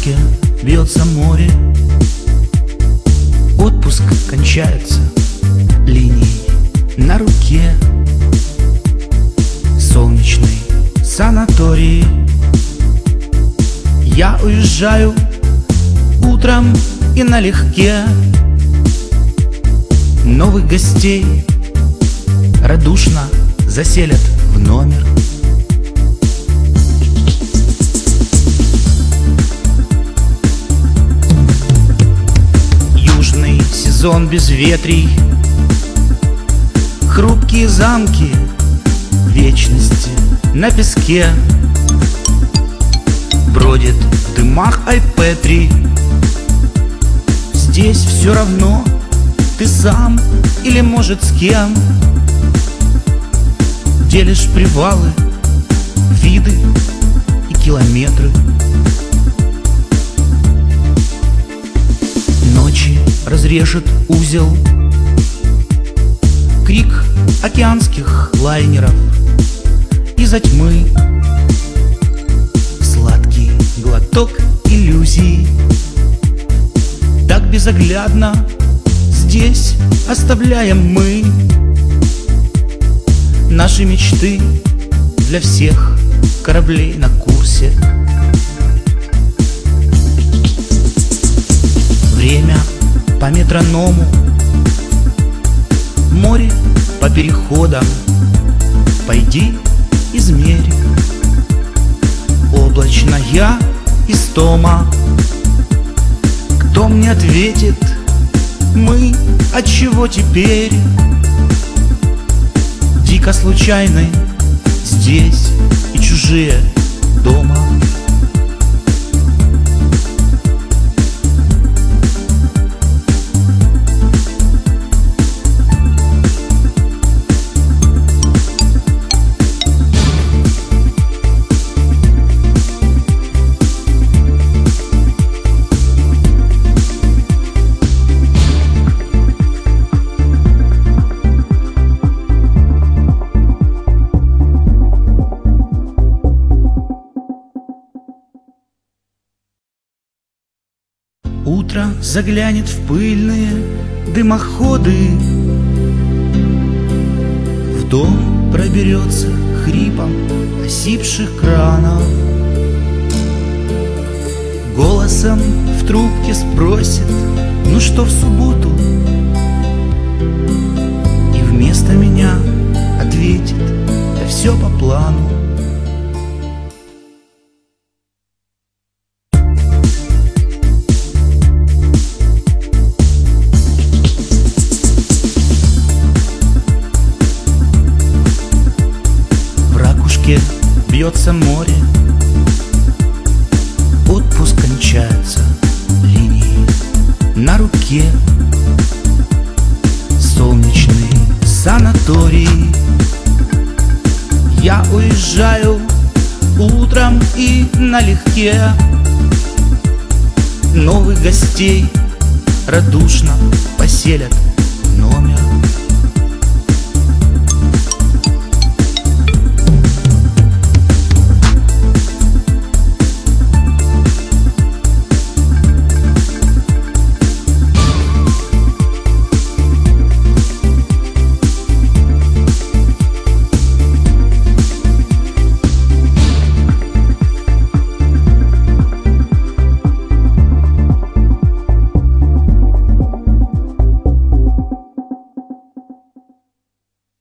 ракушке бьется море, отпуск кончается линией на руке. Солнечный санаторий. Я уезжаю утром и налегке. Новых гостей радушно заселят в номер. Южный сезон безветрий, хрупкие замки вечности на песке. Бродит в дымах Айпетри. Здесь все равно, ты сам или, может, с кем. Делишь привалы, виды и километры. Ночи разрежет узел крик океанских лайнеров. Из-за тьмы сладкий глоток иллюзий. Так безоглядно здесь оставляем мы наши мечты для всех кораблей на курсе. Время по метроному, море по переходам. Пойди измерь. Облачная истома. Кто мне ответит? Мы от чего теперь? Дико случайны здесь и чужие дома. Утро заглянет в пыльные дымоходы. В дом проберется хрипом осипших кранов. Голосом в трубке спросит: ну что в субботу? И вместо меня ответит: да все по плану. Бьется море, отпуск кончается линией на руке. Солнечный санаторий. Я уезжаю утром и налегке. Новых гостей радушно поселят в номер.